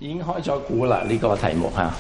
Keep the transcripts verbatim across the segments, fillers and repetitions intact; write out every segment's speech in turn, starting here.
已經開咗估啦，呢、這個題目嚇。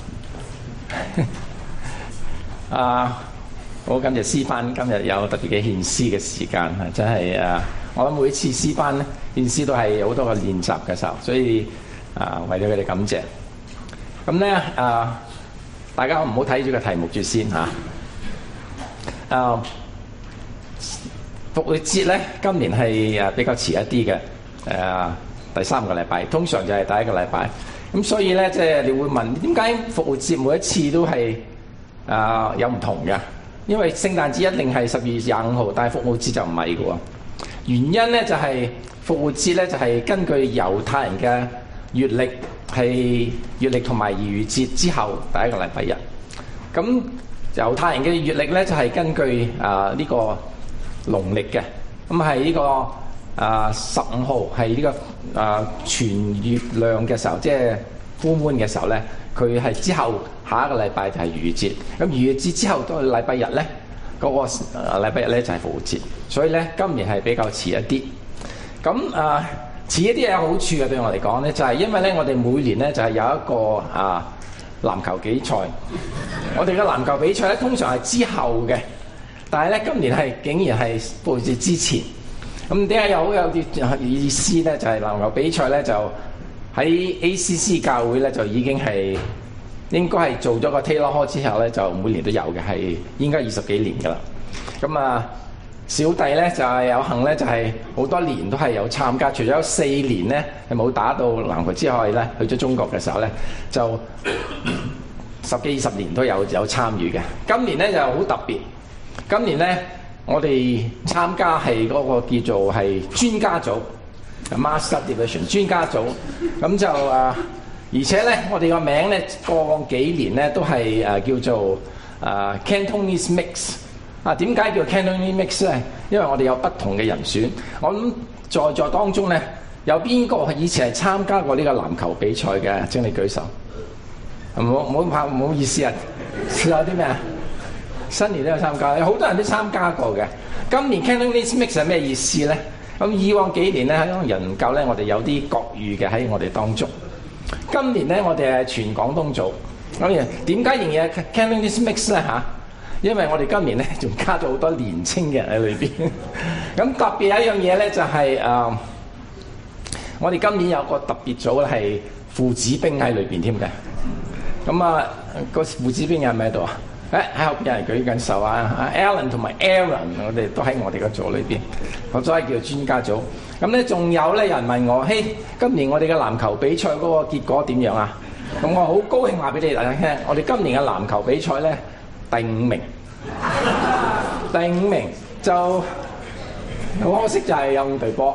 啊，好感謝詩班今日有特別嘅獻詩嘅時間，係真係啊！我諗每次詩班咧獻詩都係好多個練習嘅時候，所以啊，為咗佢哋感謝。咁咧啊，大家唔好睇住個題目住先嚇。啊，復活節咧今年係啊比較遲一啲嘅，誒、啊、第三個禮拜，通常就係第一個禮拜。咁所以咧，即係你會問點解復活節每一次都係啊有唔同嘅？因為聖誕節一定係十二月廿五號，但係復活節就唔係嘅喎。原因咧就係復活節咧就係根據猶太人嘅月曆，係月曆同埋逾越節之後第一個禮拜日。咁猶太人嘅月曆咧就係根據啊呢個農曆嘅，咁係呢個啊十五號係呢個啊全月亮嘅時候，即係 full moon嘅時候咧，佢係之後下一個禮拜就係逾越節。咁逾越節之後到禮拜日咧，嗰個啊禮拜日咧就係復活節。所以咧今年係比較遲一啲。咁啊遲一啲有好處嘅，對我嚟講咧，就係因為咧我哋每年咧就係有一個啊籃球比賽。我哋嘅籃球比賽咧通常係之後嘅，但係咧今年係竟然係復活節之前。咁點解有好有啲意思咧？就係籃球比賽咧就喺 A C C 教會咧就已經係應該係做咗個 Taylor Hall 之後咧，就每年都有嘅，係應該二十幾年噶啦。咁啊小弟咧就係有幸咧，就係好多年都係有參加，除咗有四年咧係冇打到籃球之外咧，去咗中國嘅時候咧就十幾二十年都有有參與嘅。今年咧就好特別，今年咧我哋參加係嗰個叫做係專家組 Master Division 專家組，咁就啊，而且咧我哋個名咧過往幾年咧都係誒叫做啊 Cantonese Mix。啊，點解叫 Cantonese Mix 咧？因為我哋有不同嘅人選。我諗在座當中咧，有邊個係以前係參加過呢個籃球比賽嘅？請你舉手。唔好唔好怕，唔好意思啊。有啲咩啊？新年都有參加，有好多人都參加過嘅。今年 Cantonese Mix 係咩意思咧？咁以往幾年咧，可能人唔夠咧，我哋有啲國語嘅喺我哋當中。今年咧，我哋係全廣東組。咁啊，點解仍然係 Cantonese Mix 咧？嚇？因為我哋今年咧仲加咗好多年青嘅人喺裏邊，咁特別有一樣嘢咧就係、是、誒、呃，我哋今年有個特別組咧係父子兵喺裏邊添嘅。咁啊，個父子兵有咩喺度啊？誒喺後邊有人舉緊手啊 ，Alan 同埋 Aaron， 我哋都喺我哋個組裏邊，咁所以叫做專家組。咁咧仲有咧有人問我，嘿，今年我哋嘅籃球比賽嗰個結果點樣啊？咁我好高興話俾你大家聽，我哋今年嘅籃球比賽咧，第五名，第五名就好可惜就係有五隊波，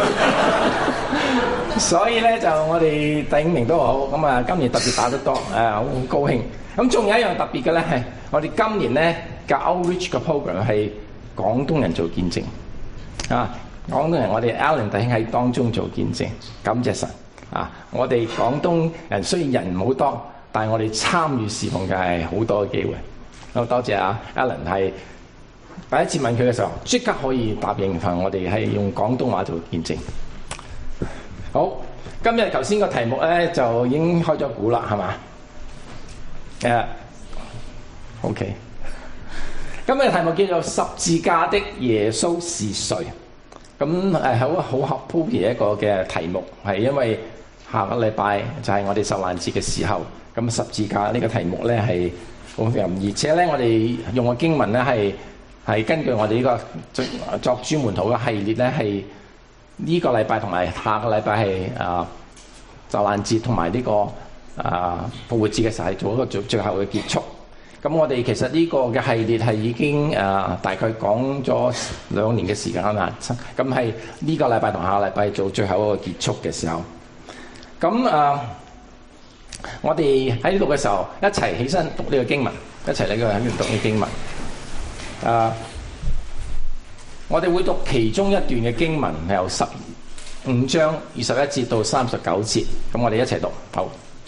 所以咧就我哋第五名都好，咁啊今年特別打得多，誒好高興。咁仲有一樣特別嘅咧係，我哋今年咧嘅 Outreach 嘅 program 係廣東人做見證，啊廣東人我哋 Alan 弟兄喺當中做見證，感謝神啊！我哋廣東人雖然人唔好多，但係我哋參與侍奉嘅係好多嘅機會。好多謝啊 Alan 係第一次問佢嘅時候，即刻可以答應同我哋係用廣東話做見證。好，今日頭先個題目咧就已經開咗估啦，係嘛？誒、uh, ，OK。今日嘅題目叫做十字架的耶穌是誰？咁誒好好合鋪嘅一個嘅題目，係因為下個禮拜就係我哋受難節嘅時候，咁十字架呢個題目咧係好容易，而且咧我哋用嘅經文咧係係根據我哋呢個作專門禱嘅系列咧係呢個禮拜同埋下個禮拜係啊受難節同埋呢個啊復活節嘅時候係做一個最最後嘅結束。咁我哋其實呢個嘅系列係已經誒、呃、大概講咗兩年嘅時間啦，咁係呢個禮拜同下個禮拜做最後一個結束嘅時候。咁誒、呃，我哋喺呢度嘅時候一齊起身讀呢個經文，一齊嚟個喺度讀呢個經文。誒、呃，我哋會讀其中一段嘅經文，係由十五章二十一節到三十九節。咁我哋一齊讀，好。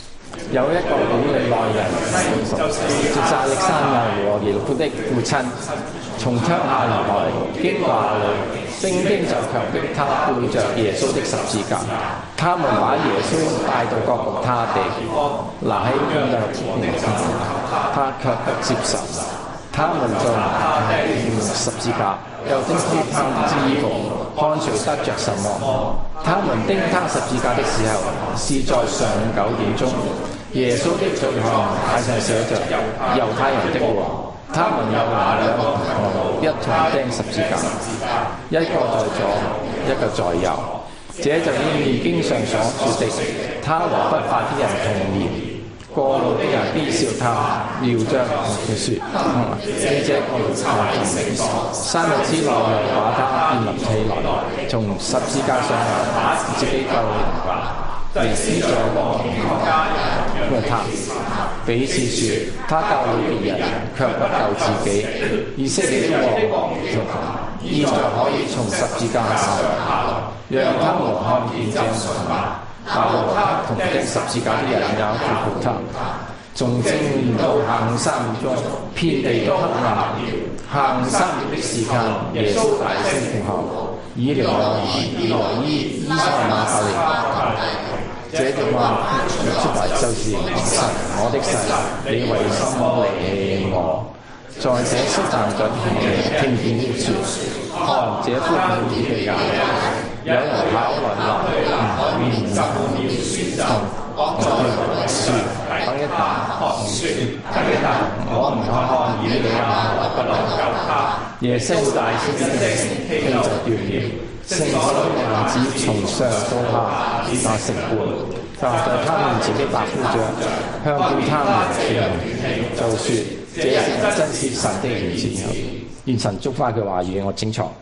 有一個古利奈人，即亞歷山大和耶路庫的父親，從鄉下而來，經過那裏，兵丁就強迫他背着耶穌的十字架。他們把耶穌帶到各各他地，拿起鞭來鞭他，他卻不接受。他們就用十字架，又釘於他的衣服，看誰得着什麼。他們釘他十字架的時候，是在上午九點鐘。耶穌的罪行牌上寫着猶太人的王。他們有兩個同一同釘十字架，一個在左，一個在右。這就應驗經上所說的：他和不法的人同年，過路的人必笑他，搖着佢說：你這個無法同名。三日之內又把他建立起來，從十字架上自己救人，耶穌在因為他彼此說，他救了別人，卻不救自己。以色列的王現在可以從十字架下來，讓他們看見這樣，把和他同釘十字架的人也服服他。從正午到下午三點鐘，遍地都黑暗。下午三點的時間，耶穌大聲呼號：以利亞，以來伊，伊撒瑪哈利。這句話出來就是神，我的神，你為什麼離棄我？在這失站着聽見了說：看這呼叫你的人，有人跑來來面臨我說等一等，我唔看以利亞，不能救他。耶穌大聲地氣就斷了。聖所的人子從上到下打成半，站在他面前的百夫長向叫他們聽，就說：這是真是神的兒子。願神祝福佢話語，我清楚。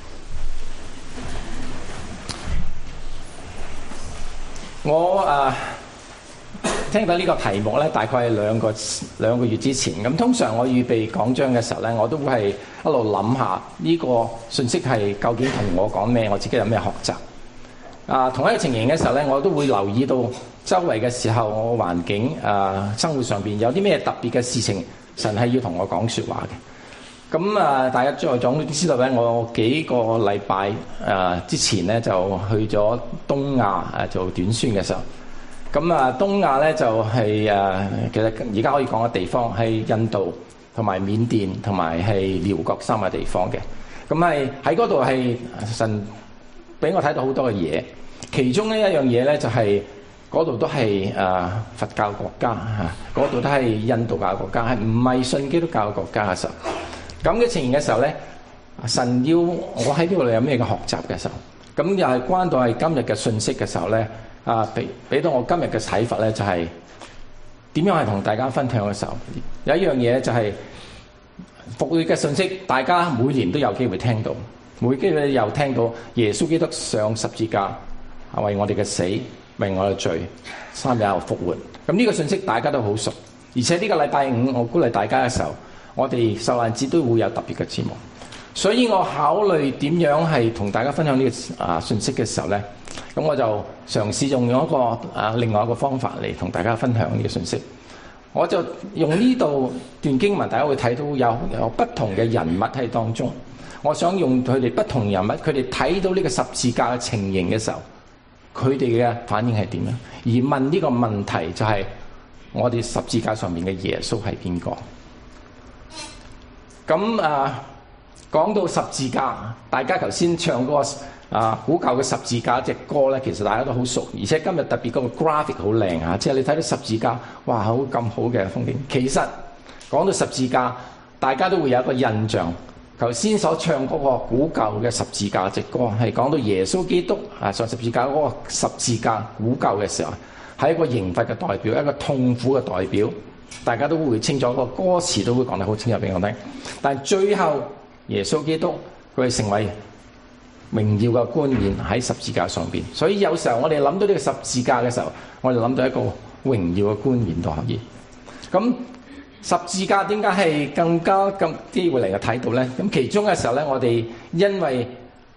我啊聽到呢個題目咧，大概係兩個兩個月之前。咁通常我預備講章嘅時候咧，我都會係一路諗下呢個信息係究竟同我講咩，我自己有咩學習。啊，同一個情形嘅時候咧，我都會留意到周圍嘅時候，我環境啊生活上邊有啲咩特別嘅事情，神係要同我講説話嘅。咁啊，大家在場都知道咧，我幾個禮拜啊之前咧就去咗東亞啊做短宣嘅時候。咁啊，東亞咧就係、是、誒、啊，其實而家可以講嘅地方係印度同埋緬甸同埋係寮國三個地方嘅。咁係喺嗰度係神俾我睇到好多嘅嘢，其中呢一樣嘢咧就係嗰度都係誒、啊、佛教國家嚇，嗰、啊、度都係印度教國家，係唔係信基督教嘅國家嘅時候。咁嘅情形嘅時候咧，神要我喺呢度有咩嘅學習嘅時候，咁又係關到係今日嘅信息嘅時候咧。啊！俾俾到我今日嘅睇法咧，就係、是、點樣係同大家分享嘅時候，有一樣嘢就係復活嘅信息，大家每年都有機會聽到，每機會又聽到耶穌基督上十字架，係為我哋嘅死，為我哋罪，三日後復活。咁呢個信息大家都好熟，而且呢個禮拜五我鼓勵大家嘅時候，我哋受難節都會有特別嘅節目，所以我考慮點樣係同大家分享呢個啊信息嘅時候咧。咁我就嘗試用咗一個啊另外一個方法嚟同大家分享呢個信息。我就用呢度段經文，大家會睇到有有不同嘅人物喺當中。我想用佢哋不同人物，佢哋睇到呢個十字架嘅情形嘅時候，佢哋嘅反應係點樣？而問呢個問題就係：我哋十字架上面嘅耶穌係邊個？咁啊，講到十字架，大家頭先唱嗰個。啊，古舊嘅十字架隻歌咧，其實大家都好熟，而且今日特別嗰個 graphic 好靚啊！即係你睇到十字架，哇，好咁好嘅風景。其實講到十字架，大家都會有一個印象。頭先所唱嗰個古舊嘅十字架隻歌，係講到耶穌基督啊上十字架嗰個十字架古舊嘅時候，係一個刑罰嘅代表，一個痛苦嘅代表。大家都會清楚，個歌詞都會講得好清楚俾我聽。但係最後耶穌基督佢係成為榮耀嘅冠冕喺十字架上邊，所以有時候我哋諗到呢個十字架嘅時候，我哋諗到一個榮耀嘅冠冕都可以。咁十字架點解係更加咁機會嚟嘅睇到咧？咁其中嘅時候咧，我哋因為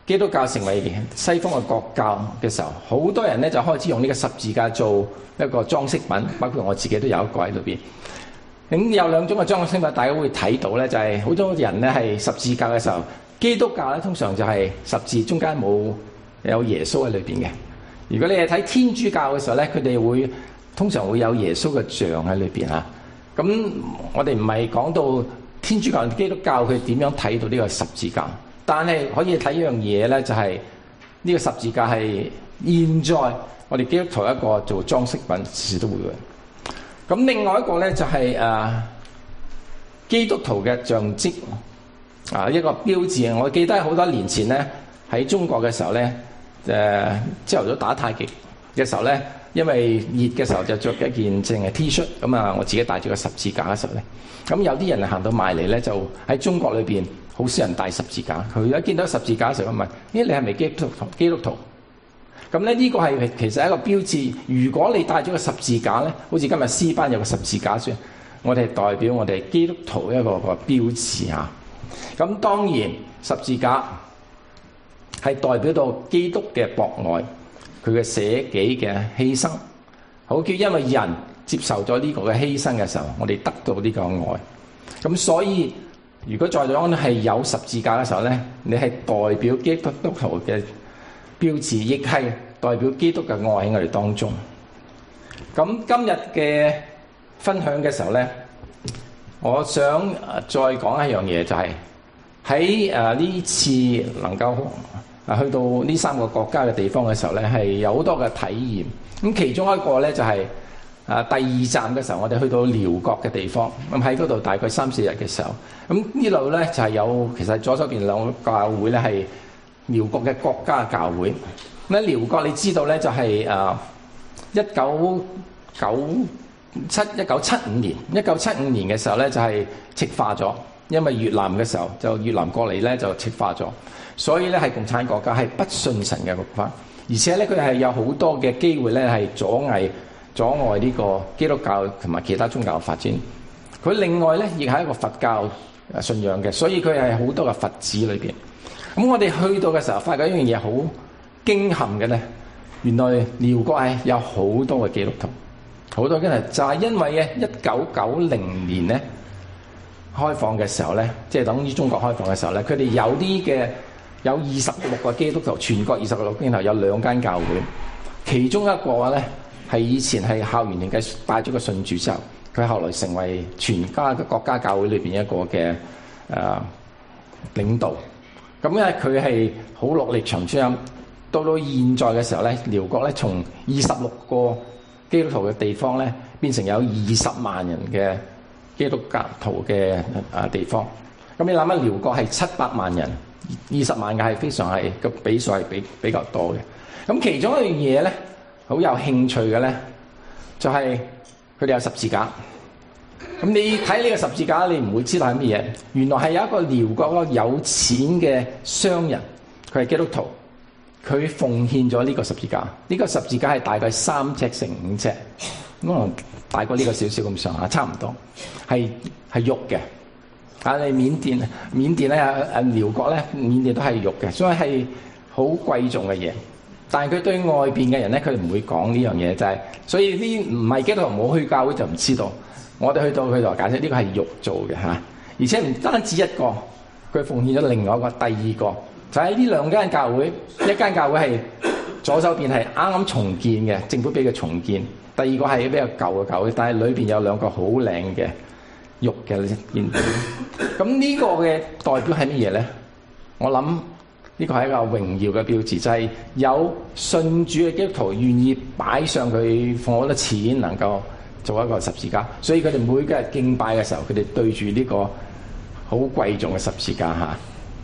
基督教成為西方嘅國教嘅時候，好多人咧就開始用呢個十字架做一個裝飾品，包括我自己都有一個喺裏邊。咁有兩種嘅裝飾品，大家會睇到咧，就係、是、好多人咧係十字架嘅時候，基督教咧通常就係十字中間冇有耶穌喺裏邊嘅。如果你係睇天主教嘅時候咧，佢哋會通常會有耶穌嘅像喺裏邊啊。咁我哋唔係講到天主教、基督教佢點樣睇到呢個十字架，但係可以睇一樣嘢咧，就係、是、呢個十字架係現在我哋基督徒一個做裝飾品，時時都會嘅。咁另外一個咧就係、是、誒、啊、基督徒嘅象徵啊，一個標誌。我記得好多年前咧喺中國嘅時候咧，誒朝頭早打太極嘅時候咧，因為熱嘅時候就着一件淨係 T 恤，咁啊我自己帶住個十字架嘅時候咧，咁有啲人行到埋嚟咧，就喺中國裏邊好少人帶十字架。佢一見到十字架嘅時候問：咦，你係咪基督徒？基督徒？咁咧呢個係其實係一個標誌。如果你帶咗個十字架咧，好似今日詩班有個十字架算，我哋代表我哋基督徒一個一個標誌嚇。咁當然十字架係代表到基督嘅博愛，佢嘅捨己嘅犧牲。好叫因為人接受咗呢個嘅犧牲嘅時候，我哋得到呢個愛。咁所以如果在場係有十字架嘅時候咧，你係代表基督徒嘅標誌，亦係代表基督嘅愛喺我哋當中。咁今日嘅分享嘅時候咧，我想再講一樣嘢，就係喺誒呢次能夠啊去到呢三個國家嘅地方嘅時候咧，係有好多嘅體驗。咁其中一個咧就係、是、啊第二站嘅時候，我哋去到寮國嘅地方。咁喺嗰度大概三四日嘅時候，咁呢度咧就係、是、有其實左手邊兩個教會咧係寮國嘅國家教會。咁喺寮國你知道咧就係誒一九九七一九七五年一九七五年嘅時候咧就係赤化咗，因為越南嘅時候就越南過嚟咧就赤化咗，所以咧係共產國家，係不信神嘅國家，而且咧佢係有好多嘅機會咧係阻礙阻礙呢個基督教同埋其他宗教嘅發展。佢另外咧亦係一個佛教信仰嘅，所以佢係好多嘅佛寺裏邊。咁我哋去到嘅時候，發覺一樣嘢好驚撼嘅咧，原來寮國係有好多嘅基督徒，好多嘅人就係因為咧一九九零年咧開放嘅時候咧，即係等於中國開放嘅時候咧，佢哋有啲嘅有二十六個基督徒，全國二十六個基督徒有兩間教會，其中一個咧係以前係校園年嘅帶咗個信主之後，佢後來成為全家嘅國家教會裏邊一個嘅誒、呃、領導。咁咧佢係好落力長出音，到到現在嘅時候咧，寮國咧從二十六個基督徒嘅地方咧，變成有二十萬人嘅基督教徒嘅啊地方。咁你諗下，寮國係七百萬人，二十萬嘅係非常係個比數係比比較多嘅。咁其中一樣嘢咧，好有興趣嘅咧，就係佢哋有十字架。咁你睇呢個十字架，你唔會知道係乜嘢。原來係有一個寮國一個有錢嘅商人，佢係基督徒，佢奉獻咗呢個十字架。呢個十字架係大概三尺乘五尺，可能大過呢個少少咁上下，差唔多係係玉嘅。啊，你緬甸緬甸咧啊寮國咧，緬甸都係玉嘅，所以係好貴重嘅嘢。但係佢對外邊嘅人咧，佢唔會講呢樣嘢，就係所以呢唔係基督徒冇去教會就唔知道。我哋去到佢就解釋呢個係玉做嘅嚇，而且唔單止一個，佢奉獻咗另外一個，第二個就喺呢兩間教會，一間教會係左手邊係啱啱重建嘅，政府俾佢重建；第二個係比較舊嘅教會，但係裏邊有兩個好靚嘅玉嘅建築。咁呢個嘅代表係乜嘢咧？我諗呢個係一個榮耀嘅標誌，就係、是、有信主嘅基督徒願意擺上佢放好多錢，能夠做一個十字架，所以佢哋每個日敬拜嘅時候，佢哋對住呢個好貴重嘅十字架嚇。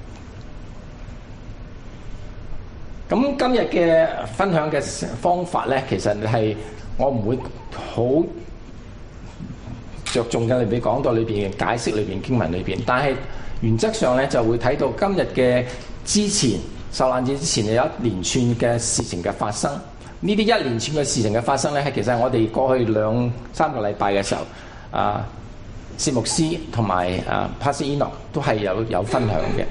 咁今日嘅分享嘅方法咧，其實係我唔會好着重嘅，你講到裏邊嘅解釋裏邊經文裏邊，但係原則上咧就會睇到今日嘅之前受難節之前有一連串嘅事情嘅發生。呢啲一連串嘅事情嘅發生咧，係其實我哋過去兩三個禮拜嘅時候，啊，薛牧師同埋啊 Pastor Enoch 都係有有分享嘅。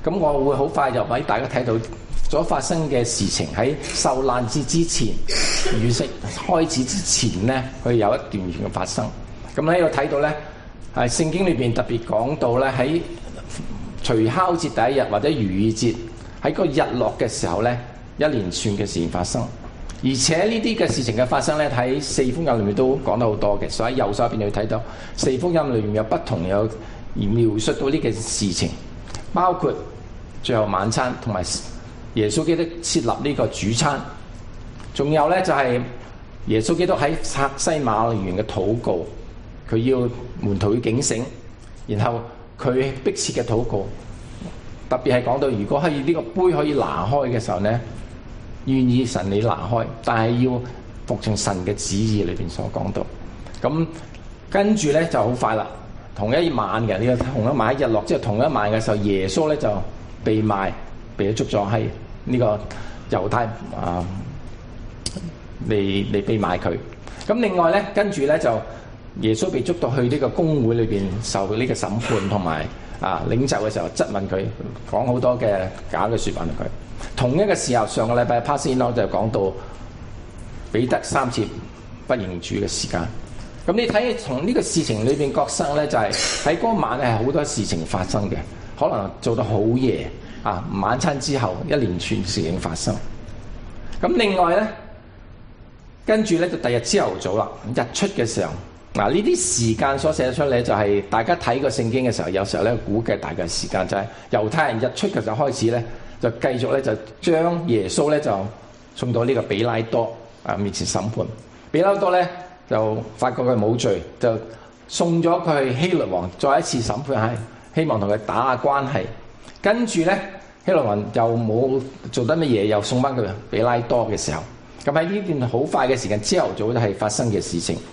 咁我會好快就俾大家睇到所發生嘅事情喺受難節之前，預式開始之前咧，佢有一段嘅發生。咁喺度睇到咧，係聖經裏邊特別講到咧，喺除酵節第一日或者逾越節喺個日落嘅時候咧，一連串嘅事情發生。而且呢啲嘅事情嘅發生咧，喺四福音裏面都講得好多嘅，所以喺右手邊你會睇到四福音裏面有不同有而描述到呢件事情，包括最後晚餐同埋耶穌基督設立呢個主餐，仲有咧就係、是、耶穌基督喺客西馬尼園嘅禱告，佢要門徒要警醒，然後佢迫切嘅禱告，特別係講到如果可以呢個杯可以拿開嘅時候咧，願意神你拿開，但係要服從神嘅旨意裏邊所講到。咁跟住咧就好快啦，同一晚嘅呢個同一晚喺日落之後同一晚嘅時候，耶穌咧就被賣，被捉咗喺呢個猶太啊嚟嚟被賣佢。咁另外咧跟住咧就耶穌被捉到去呢個公會裏邊受呢個審判同埋啊領袖嘅時候質問佢，講好多嘅假嘅説話同佢。同一個時候，上個禮拜 pass in 就講到彼得三次不認主嘅時間。咁你睇從呢個事情裏邊覺生咧，就係喺嗰晚係好多事情發生嘅，可能做到好夜啊，晚餐之後一連串事情發生。咁另外咧，跟住咧就第二日朝頭早啦，日出嘅時候，嗱呢啲時間所寫出嚟就係大家睇個聖經嘅時候，有時候咧估計大概時間就係猶太人日出嘅時候開始咧。就繼續咧，就將耶穌咧就送到呢個比拉多啊面前審判。比拉多咧就發覺佢冇罪，就送咗佢去希律王再一次審判，係希望同佢打下關係。跟住咧，希律王又冇做得乜嘢，又送翻佢比拉多嘅時候。咁喺呢段好快嘅時間，朝頭早都係發生嘅事情。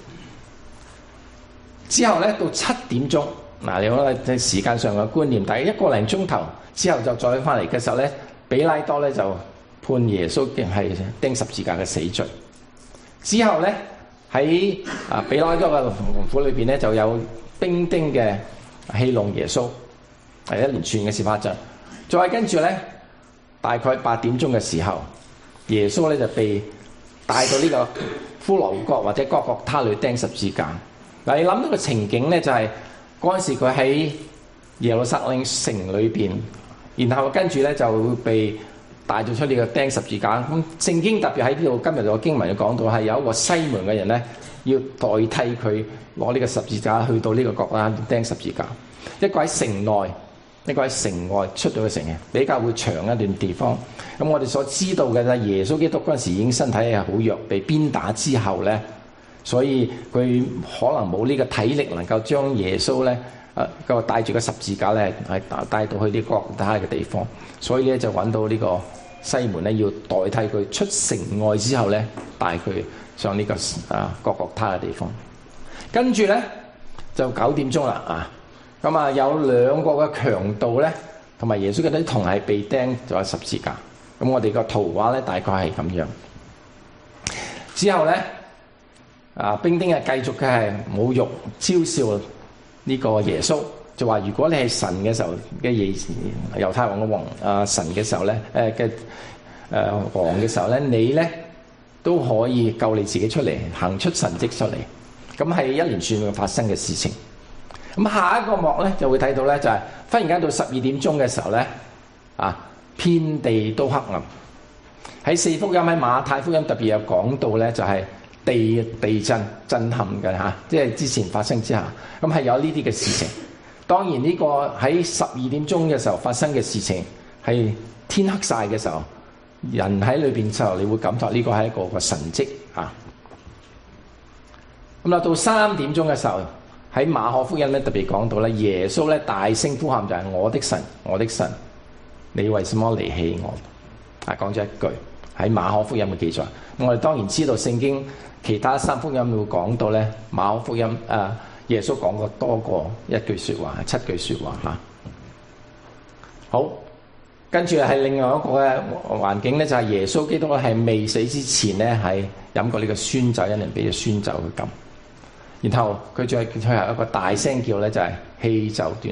之後咧到七點鐘，嗱你講喺時間上嘅觀念，大概一個零鐘頭。之後就再翻嚟嘅時候咧，比拉多咧就判耶穌定係釘十字架嘅死罪。之後咧喺啊比拉多嘅門府裏邊咧就有兵丁嘅戲弄耶穌，係一連串嘅事發生。再跟住咧，大概八點鐘嘅時候，耶穌咧就被帶到呢個骷髏角或者各各他裏釘十字架。嗱，你諗到個情景咧，就係嗰陣時佢喺耶路撒冷城裏邊。然後跟住咧就會被帶咗出呢個釘十字架。咁聖經特別喺呢度今日個經文就講到係有一個西門嘅人咧，要代替佢攞呢個十字架去到呢個角啦釘十字架。一個喺城內，一個喺城外出到去城嘅，比較會長一段地方。咁我哋所知道嘅咧，耶穌基督嗰陣時已經身體係好弱，被鞭打之後咧，所以佢可能冇呢個體力能夠將耶穌咧。誒個帶住個十字架咧，係帶到去啲各他嘅地方，所以咧就揾到呢個西門咧，要代替佢出城外之後咧，帶佢上呢、這個啊各各他嘅地方。跟住咧就九點鐘啦啊，咁啊有兩個嘅強盜咧，同埋耶穌嘅啲同係被釘咗十字架。咁我哋個圖畫咧大概係咁樣。之後咧啊兵丁啊繼續嘅係侮辱嘲笑。呢個耶穌就話：如果你係神嘅時候嘅耶猶太王嘅王啊神嘅時候咧，誒嘅誒王嘅時候咧，你咧都可以救你自己出嚟，行出神蹟出嚟。咁係一連串嘅發生嘅事情。咁下一個幕咧就會睇到咧，就係、是、忽然間到十二點鐘嘅時候咧，啊遍地都黑暗。喺四福音喺馬太福音特別有講到咧，就係、是。地地震震撼嘅嚇、啊，即係之前發生之下，咁係有呢啲嘅事情。當然呢個喺十二點鐘嘅時候發生嘅事情，係天黑晒嘅時候，人喺裏邊嘅時候，你會感覺呢個係一個個神蹟嚇。咁啊，到三點鐘嘅時候，喺馬可福音咧特別講到咧，耶穌咧大聲呼喊就係：我的神，我的神，你為什麼離棄我？啊，講咗一句喺馬可福音嘅記載。我哋當然知道聖經。其他三福音會講到咧，馬可福音誒、啊，耶穌講過多過一句説話，七句説話嚇、啊。好，跟住係另外一個嘅環境咧，就係、是、耶穌基督係未死之前咧，係飲過呢個酸酒，有人俾咗酸酒佢飲。然後佢再最後一個大聲叫咧，就係、是、氣就斷了，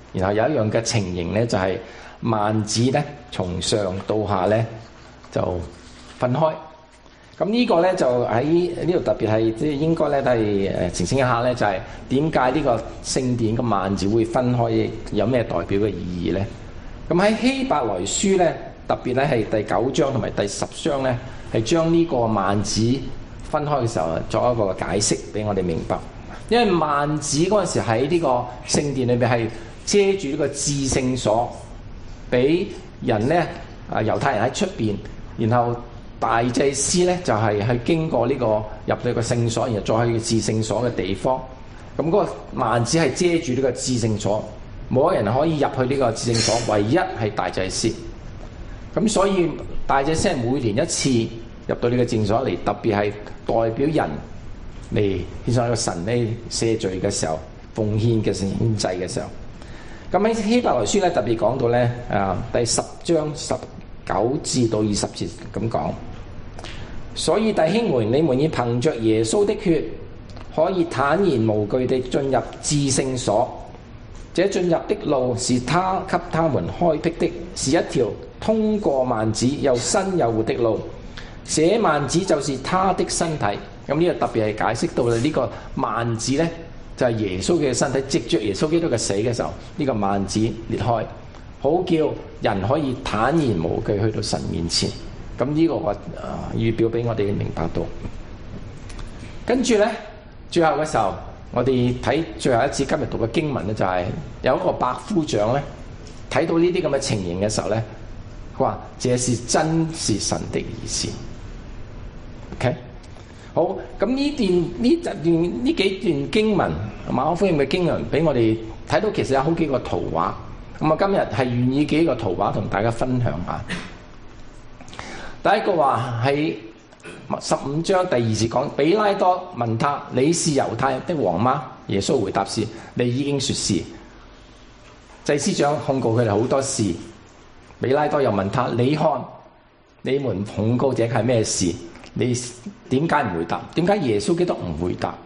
然後有一樣嘅情形咧，就係幔子咧從上到下咧就分開。咁呢個咧就喺呢度特別係即係應該咧都係誒澄清一下咧，就係點解呢個聖殿嘅幔子會分開，有咩代表嘅意義咧？咁喺希伯來書咧，特別咧係第九章同埋第十章咧，係將呢個幔子分開嘅時候作一個解釋俾我哋明白。因為幔子嗰陣時喺呢個聖殿裏邊係遮住呢個至聖所，俾人咧啊猶太人喺出邊，然後大祭司咧就係、是、去經過呢、這個入到個聖所，然後再去至聖所嘅地方。咁嗰個幔子係遮住呢個至聖所，冇人可以入去呢個至聖所，唯一係大祭司。咁所以大祭司係每年一次入到呢個至聖所嚟，特別係代表人嚟獻上一個神咧赦罪嘅時候，奉獻嘅獻祭嘅時候。咁喺希伯來書咧特別講到咧啊第十章十九至到二十節咁講。所以弟兄們，你們要憑着耶穌的血，可以坦然無懼地進入至聖所。這進入的路是他給他們開闢的，是一條通過幔子又新又活的路。這幔子就是他的身體。咁呢個特別係解釋到啦，呢個幔子呢，就係耶穌嘅身體，藉着耶穌基督嘅死嘅時候，呢個幔子裂開，好叫人可以坦然無懼去到神面前。咁呢個我啊預表俾我哋明白到。跟住呢，最後嘅時候，我哋睇最後一次今日讀嘅經文呢，就係有一個百夫長呢，睇到呢啲咁嘅情形嘅時候呢，佢話：這是真是神的意思。OK， 好，咁呢段呢段呢幾段經文，馬可福音嘅經文，俾我哋睇到其實有好幾個圖畫。咁啊，今日係願意幾個圖畫同大家分享下。第一個話喺十五章第二節講，比拉多問他：你是猶太的王嗎？耶穌回答是：你已經說是。祭司長控告佢哋好多事，比拉多又問他：你看，你們控告者係咩事？你點解唔回答？點解耶穌基督唔回答？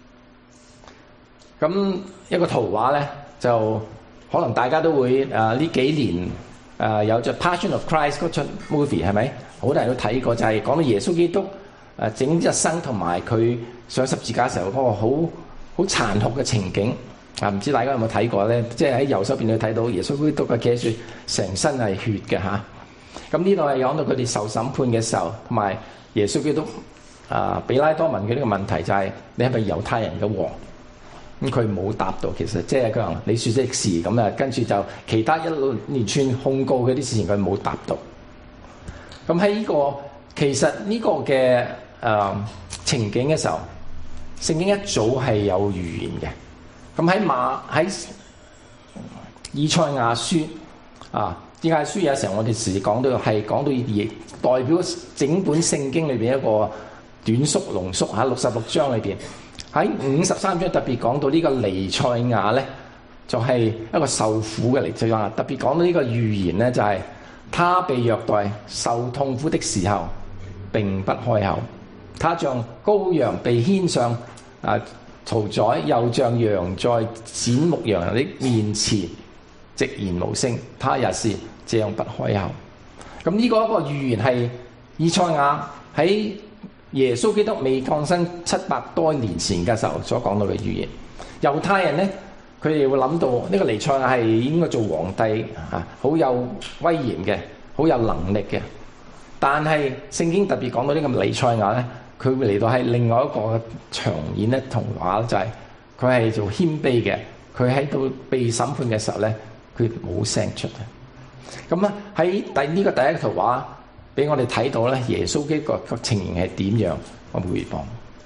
咁一個圖畫咧，就可能大家都會誒呢、呃、幾年誒、呃、有著《Passion of Christ》嗰出 movie 係咪？好多人都睇過，就係、是、講到耶穌基督誒、呃、整一生同埋佢上十字架嘅時候嗰、那個好好殘酷嘅情景啊！唔知大家有冇睇過咧？即係喺右手邊你睇到耶穌基督嘅企住，成身係血嘅嚇。咁呢度係講到佢哋受審判嘅時候，同埋耶穌基督啊，比拉多問佢呢個問題就係、是：你係咪猶太人嘅王？咁佢冇答到，其實即係佢話你説的是咁啊，跟住就其他一連串控告佢啲事情，佢冇答到。咁喺呢個其實呢個嘅誒、呃、情景嘅時候，聖經一早係有預言嘅。咁喺馬喺以賽亞書啊，以賽亞書有時候我哋時講到係講到亦代表整本聖經裏邊一個短縮濃縮嚇，六十六章裏邊喺五十三章特別講到呢個彌賽亞咧，就係、是、一個受苦嘅彌賽亞，特別講到呢個預言咧，就係、是、他被虐待、受痛苦的時候並不開口，他像羔羊被牽上啊屠宰，又像羊在剪牧羊人的面前寂然無聲，他也是這樣不開口。咁呢個一個預言係以賽亞喺耶穌基督未降生七百多年前嘅時候所講到嘅預言。猶太人呢，佢哋會諗到呢個彌賽亞係應該做皇帝啊，好有威嚴嘅，好有能力嘅。但係聖經特別講到呢個彌賽亞咧，佢會嚟到係另外一個場面咧，童話就係佢係做謙卑嘅，佢喺度被審判嘅時候咧，佢冇聲出嘅。咁咧喺第呢個第一個圖畫俾我哋睇到咧，耶穌基督個情形係點樣？我回放。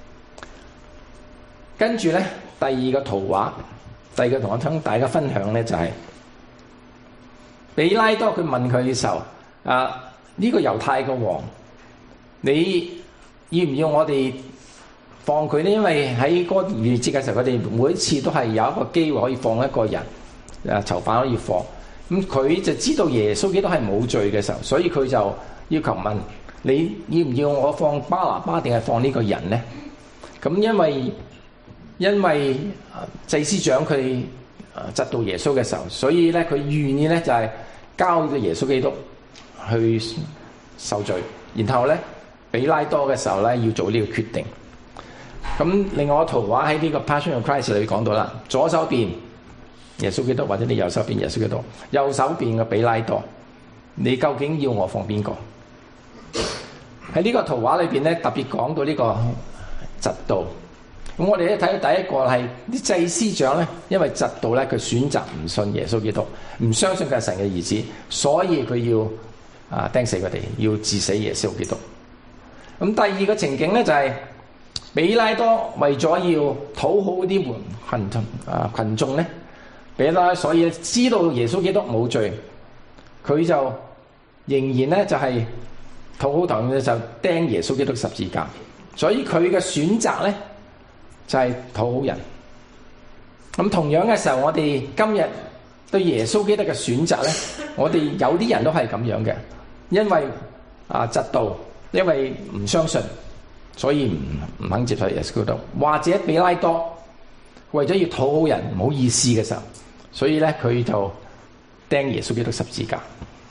跟住咧，第二個圖畫，第二個圖畫同大家分享咧就係、是、比拉多佢問佢嘅時候，啊呢、這個猶太嘅王，你要唔要我哋放佢咧？因為喺嗰個逾越節嘅時候，佢哋每一次都係有一個機會可以放一個人，啊囚犯可以放。咁佢就知道耶穌基督係冇罪嘅時候，所以佢就要求問你要唔要我放巴拿巴定係放呢個人咧？咁因為因為祭司長佢窒到耶穌嘅時候，所以咧佢願意咧就係交咗耶穌基督去受罪，然後咧比拉多嘅時候咧要做呢個決定。咁另外個圖畫喺呢個 Passion of Christ 裏講到啦，左手邊耶穌基督或者你右手邊耶穌基督，右手邊嘅比拉多，你究竟要我放邊個？喺呢個圖畫裏邊咧特別講到呢個嫉妒。咁我哋咧睇到第一個係啲祭司長咧，因為嫉妒咧佢選擇唔信耶穌基督，唔相信佢係神嘅兒子，所以佢要啊釘死佢哋，要治死耶穌基督。咁第二個情景咧就係、是、比拉多為咗要討好啲門群眾啊群眾咧，比拉多所以知道耶穌基督冇罪，佢就仍然咧就係討好黨嘅就釘耶穌基督十字架。所以佢嘅選擇咧就係討好人。咁同樣嘅時候，我哋今日對耶穌基督嘅選擇咧，我哋有啲人都係咁樣嘅，因為啊嫉妒，因為唔相信，所以唔唔肯接受耶穌基督。或者比拉多為咗要討好人，唔好意思嘅時候，所以咧佢就釘耶穌基督十字架。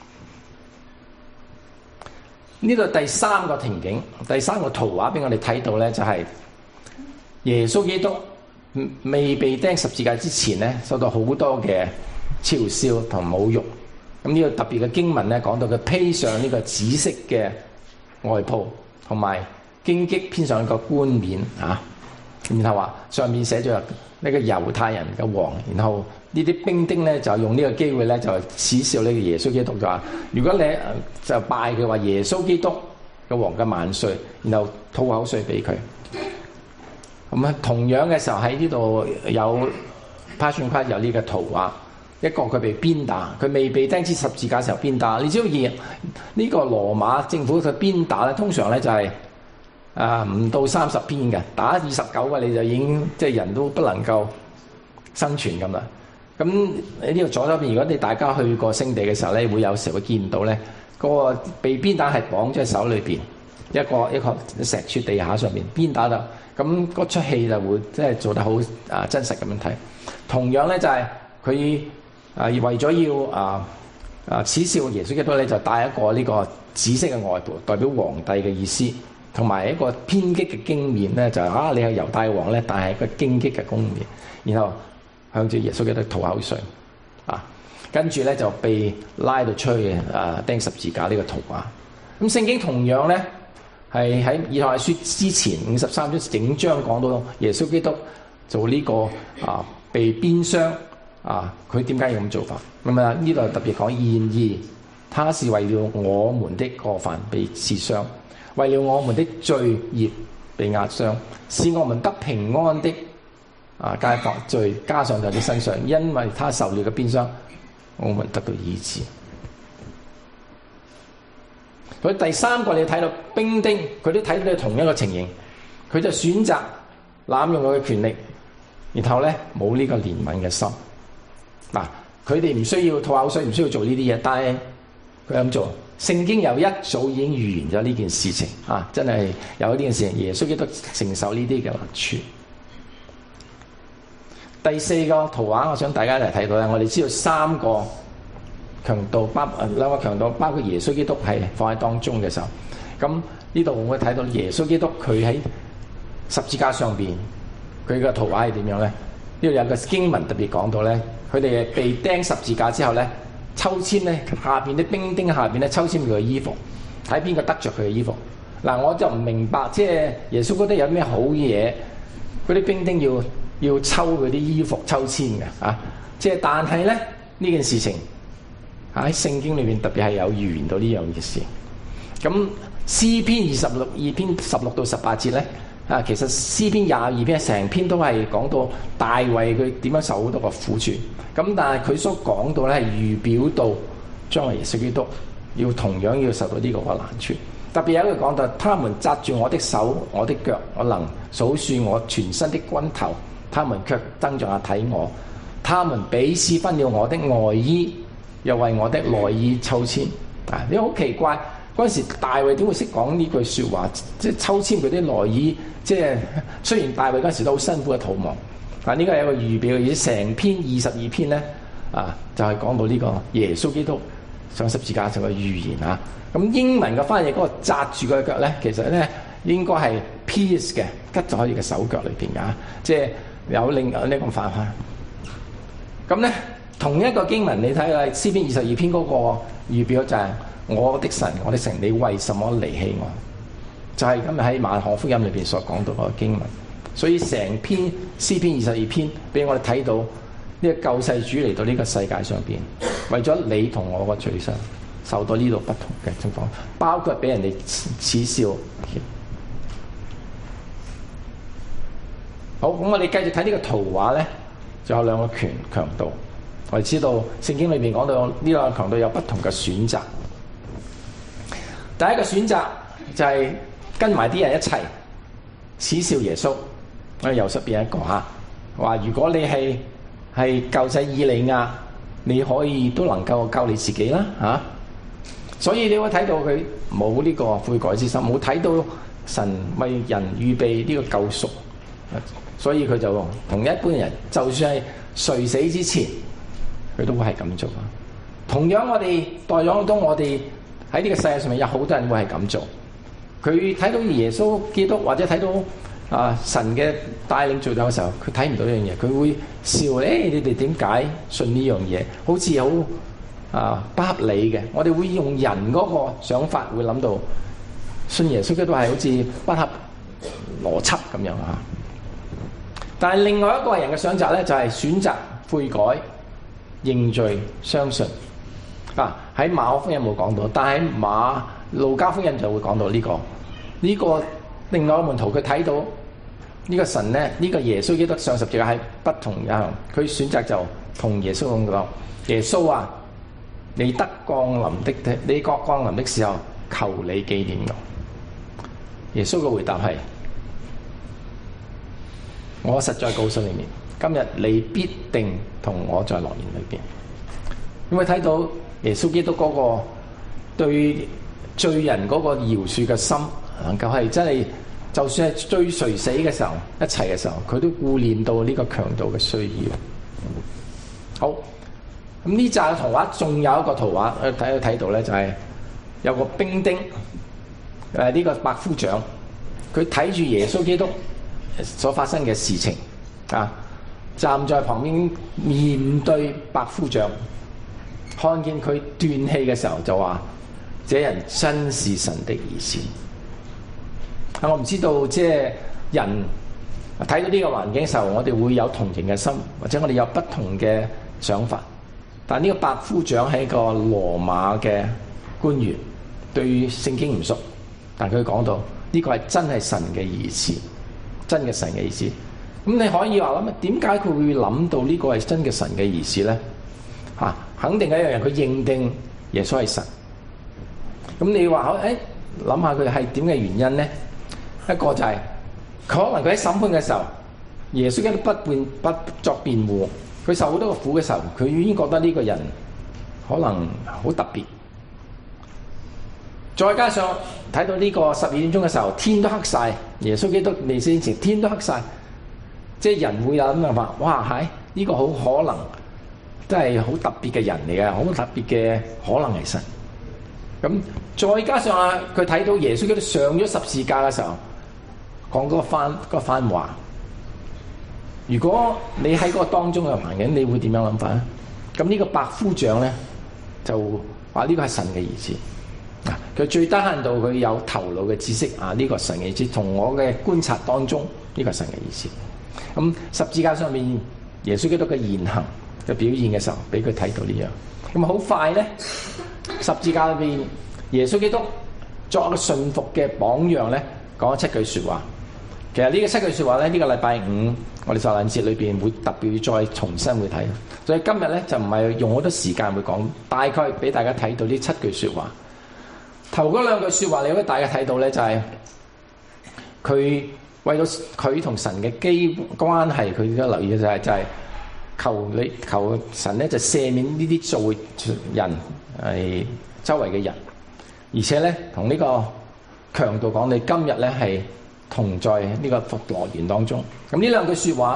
呢度第三個情景，第三個圖畫俾我哋睇到咧，就係、是、耶穌基督未被釘十字架之前咧，受到好多嘅嘲笑同侮辱。咁呢個特別嘅經文咧，講到佢披上呢個紫色嘅外袍，同埋荊棘編上一個冠冕啊。然後話上面寫咗呢個猶太人嘅王。然後呢啲兵丁咧就用呢個機會咧就恥笑呢個耶穌基督，就話如果你就拜佢話耶穌基督嘅王嘅萬歲，然後吐口水俾佢。咁啊，同樣嘅時候喺呢度有 Passion Christ 有呢個圖畫，一個佢被鞭打，佢未被釘之十字架嘅時候鞭打。你知道而呢個羅馬政府嘅鞭打咧，通常咧就係啊唔到三十鞭嘅，打二十九個你就已經即係、就是、人都不能夠生存咁啦。咁喺呢個左手邊，如果你大家去過聖地嘅時候咧，會有時會見到咧，嗰、那個被鞭打係綁咗喺手裏邊，一個一個石柱地下上邊鞭打到。咁嗰出戲就會即係做得好啊真實咁樣睇。同樣咧就係佢啊為咗要啊啊恥笑耶穌基督咧，就戴一個呢個紫色嘅外袍，代表皇帝嘅意思，同埋一個偏激嘅荊面咧，就係、是、啊你係猶大王咧，但係一個荊棘嘅冠冕，然後向住耶穌基督吐口水啊，跟住咧就被拉到出去啊釘十字架呢個圖畫。咁聖經同樣咧。係喺以賽亞書之前五十三章整章講到耶穌基督做呢、這個啊被鞭傷啊，佢點解要咁做法？咁啊呢度特別講，然而他是為了我們的過犯被刺傷，為了我們的罪孽被壓傷，使我們得平安的啊解放罪加上在佢身上，因為他受了嘅鞭傷，我們得到醫治。佢第三個你睇到兵丁，佢都睇到你同一個情形，佢就選擇濫用佢嘅權力，然後咧冇呢個憐憫嘅心。嗱，佢哋唔需要吐口水，唔需要做呢啲嘢，但係佢咁做。聖經有一早已經預言咗呢件事情啊，真係有呢件事情，耶穌基督承受呢啲嘅難處。第四個圖畫，我想大家一齊睇到咧，我哋知道三個強盜包兩個強盜包括耶穌基督係放喺當中嘅時候，咁呢度我會睇到耶穌基督佢喺十字架上邊，佢嘅圖畫係點樣咧？呢度有個經文特別講到咧，佢哋被釘十字架之後咧，抽籤咧下邊啲兵丁下邊咧抽籤佢嘅衣服，睇邊個得着佢嘅衣服。嗱，我就唔明白，即係耶穌覺得有咩好嘢，嗰啲兵丁要要抽佢啲衣服抽籤嘅啊！即係但係咧呢件事情。喺聖經裏面特別係有預言到呢樣嘅事。咁詩篇二十六二篇十六到十八節咧，啊，其實詩篇廿二篇成篇都係講到大衛佢點樣受好多個苦處。咁但係佢所講到咧係預表到將來耶穌基督要同樣要受到呢個嘅難處。特別有一句講到，他們紮住我的手我的腳，我能數算我全身的骨頭，他們卻瞪着眼睇我，他們彼此分了我的外衣，又為我的內衣抽籤。啊！你好奇怪，嗰陣時大衛點會識講呢句説話？即係抽籤佢啲內衣，即係雖然大衛嗰陣時都好辛苦嘅逃亡， 啊，呢個係一個預表，而成篇二十二篇咧啊，就係、是、講到呢個耶穌基督上十字架上嘅預言啊。咁英文嘅翻譯嗰個紮住佢嘅腳咧，其實咧應該係 pierce 嘅，拮咗喺佢嘅手腳裏邊㗎，即係有另有呢個翻法。咁咧同一個經文，你睇下詩篇二十二篇嗰個預表就係、是、我的神，我的神，你為什麼離棄我？就係、是、今日喺馬可福音裏邊所講到嗰個經文。所以成篇詩篇二十二篇俾我哋睇到呢個救世主嚟到呢個世界上邊，為咗你同我個罪傷，受到呢度不同嘅情況，包括俾人哋恥笑。好，咁我哋繼續睇呢個圖畫咧，仲有兩個權強盜。我哋知道聖經裏邊講到呢兩個強盜有不同嘅選擇。第一個選擇就係跟埋啲人一齊恥笑耶穌。我右側邊一個嚇，話如果你係係救世以利亞，你可以都能夠救你自己啦嚇、啊。所以你會睇到佢冇呢個悔改之心，冇睇到神為人預備呢個救贖，所以佢就同一般人，就算係垂死之前，佢都會係咁做。同樣我哋代講到我哋喺呢個世界上面有好多人會係咁做，佢睇到耶穌基督或者睇到。啊！神嘅帶領做到嘅時候，佢睇唔到呢樣嘢，佢會笑誒、哎！你哋點解信呢樣嘢？好似好啊不合理嘅。我哋會用人嗰個想法，會諗到信耶穌基督係好似不合邏輯咁樣啊！但係另外一個人嘅選擇咧，就係、是、選擇悔改、認罪、相信。啊！喺馬可福音冇講到，但係馬路加福音就會講到呢、這個呢、這個。另外一個門徒佢睇到呢個神咧，呢、這個耶穌基督上十字架係不同一樣，佢選擇就同耶穌咁講：耶穌啊，你得降臨的，你國降臨的時候，求你紀念我。耶穌嘅回答係：我實在告訴你們，今日你必定同我在樂園裏邊。有冇睇到耶穌基督嗰個對罪人嗰個饒恕嘅心？能夠係真係，就算係最垂死嘅時候，一齊嘅時候，佢都顧念到呢個強盜嘅需要。好，咁呢紮圖畫仲有一個圖畫，睇到睇到咧，就係有個兵丁，誒、這、呢個百夫長，佢睇住耶穌基督所發生嘅事情啊，站在旁邊面對百夫長，看見佢斷氣嘅時候就話：這人真是神的兒子。我唔知道，即係人睇到呢個環境嘅時候，我哋會有同情嘅心，或者我哋有不同嘅想法。但呢個百夫長係一個羅馬嘅官員，對聖經唔熟，但佢講到呢個係真係神嘅意思，真嘅神嘅意思。咁你可以話諗，點解佢會諗到呢個係真嘅神嘅意思咧？嚇、啊，肯定係一樣人，佢認定耶穌係神。咁你話誒，諗下佢係點嘅原因咧？一個就係、是、可能佢喺審判嘅時候，耶穌基督不辯不作辯護，佢受好多個苦嘅時候，佢已經覺得呢個人可能好特別。再加上睇到呢個十二點鐘嘅時候，天都黑晒，耶穌基督未死之前，天都黑晒，即係人會有咁嘅話：哇，係呢、這個好可能真係好特別嘅人嚟嘅，好特別嘅可能係神。咁再加上啊，佢睇到耶穌基督上咗十字架嘅時候，講嗰個番嗰個番話。如果你喺嗰個當中嘅環境，你會點樣諗法咧？咁呢個百夫長咧就話呢個係神嘅意思。啊，佢最低限度佢有頭腦嘅知識啊，呢個神嘅意思。從我嘅觀察當中，呢個係神嘅意思。咁十字架上面耶穌基督嘅言行嘅表現嘅時候，俾佢睇到呢樣。咁好快咧，十字架裏邊耶穌基督作一個順服嘅榜樣咧，講咗七句說話。其實呢個七句說話咧，呢、這個禮拜五我哋受難節裏邊會特別再重新會睇。所以今日咧就唔係用好多時間會講，大概俾大家睇到呢七句說話。頭嗰兩句說話，你如果大家睇到咧，就係、是、佢為到佢同神嘅基關係，佢都留意嘅就係、是、就係、是、求你求神咧就赦免呢啲做人係周圍嘅人，而且咧同呢個強盜講，你今日咧係同在呢個樂園當中。咁呢兩句說話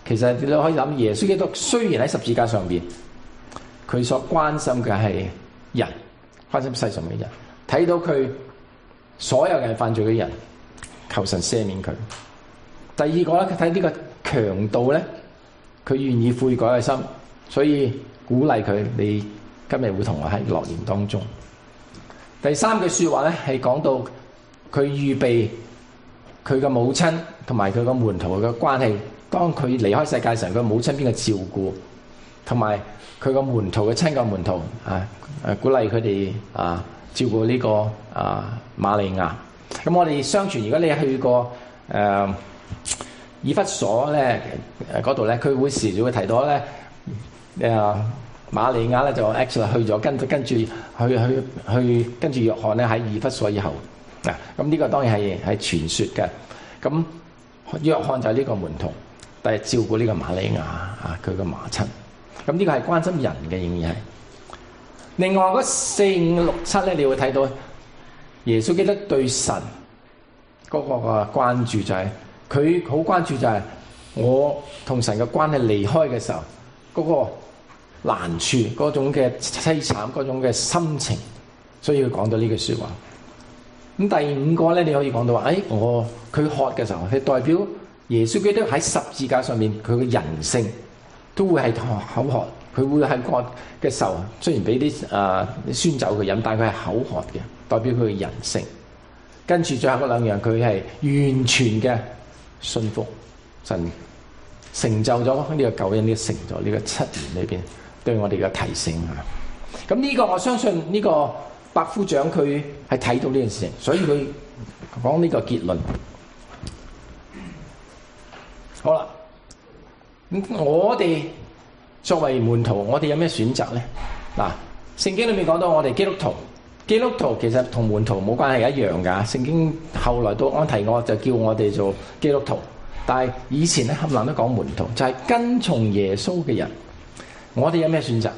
其實你可以諗，耶穌基督雖然喺十字架上邊，佢所關心嘅係人，關心世上嘅人，睇到佢所有人犯罪嘅人，求神赦免佢。第二個咧，佢睇呢個強盜咧，佢願意悔改嘅心，所以鼓勵佢，你今日會同我喺樂園當中。第三句說話咧，係講到佢預備佢嘅母親同埋佢個門徒嘅關係。當佢離開世界時，佢母親邊個照顧，同埋佢個門徒嘅親近門徒啊，誒鼓勵佢哋啊照顧呢、這個啊瑪利亞。咁我哋相傳，如果你去過誒、啊、以弗所咧誒嗰度咧，佢會時時會提到咧誒、啊、瑪利亞咧就 actually 去咗跟跟住去去去跟住約翰咧喺以弗所以後嗱，咁、啊、呢個當然係係傳說嘅。咁約翰就係呢個門徒，但係照顧呢個瑪利亞啊佢個母親。咁呢個係關心人嘅，仍然係。另外嗰四五六七咧，你會睇到耶穌基督對神嗰個嘅關注就係佢好關注就係我同神嘅關係離開嘅時候嗰、嗰個難處，嗰種嘅淒慘，嗰種嘅心情，所以佢講到呢句說話。咁第五個咧，你可以講到話，誒、哎，我佢渴嘅時候，係代表耶穌基督喺十字架上面佢嘅人性都會係口渴，佢會係渴嘅時候，雖然俾啲誒酸酒佢飲，但係佢係口渴嘅，代表佢嘅人性。跟住最後嗰兩樣，佢係完全嘅信服神，成就咗呢個救恩，呢、這個成就呢個七年裏邊對我哋嘅提醒啊。咁呢個我相信呢個百夫長佢係睇到呢件事情，所以佢講呢個結論。好啦，咁我哋作為門徒，我哋有咩選擇咧？嗱，聖經裏面講到我哋基督徒。基督徒其實同門徒冇關係一樣㗎，聖經後來都安提我就叫我哋做基督徒，但係以前咧冚唪唥都講門徒，就係、是、跟從耶穌嘅人。我哋有咩選擇？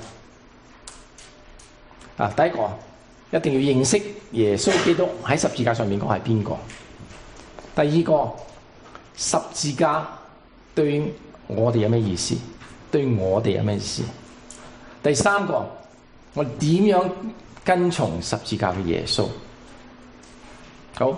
啊，第一個一定要認識耶穌基督喺十字架上面講係邊個。第二個，十字架對我哋有咩意思？對我哋有咩意思？第三個，我點樣跟從十字架嘅耶穌？好，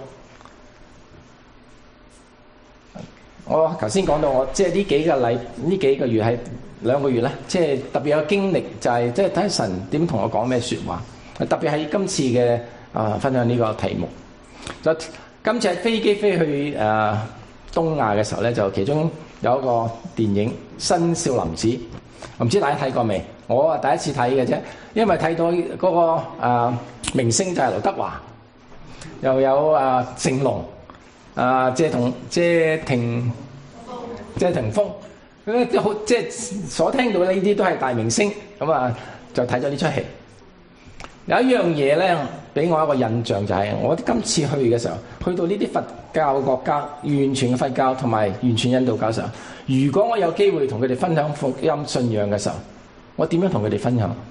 我頭先講到我即係呢幾個禮呢幾個月係兩個月咧，即係特別有經歷，就係即係睇神點同我講咩說話。特別係今次嘅啊、呃、分享呢個題目，就今次喺飛機飛去誒、呃、東亞嘅時候咧，就其中有一個電影《新少林寺》，我唔知大家睇過未？我啊第一次睇嘅啫，因為睇到嗰、那個啊、呃、明星就係劉德華，又有啊成龍、啊謝霆、謝霆、謝霆鋒，咁好即係所聽到呢啲都係大明星，咁啊就睇咗呢出戲。有一樣嘢咧，俾我一個印象就係、是，我今次去嘅時候，去到呢啲佛教國家，完全嘅佛教同埋完全印度教嘅時候，如果我有機會同佢哋分享福音信仰嘅時候，我點樣同佢哋分享？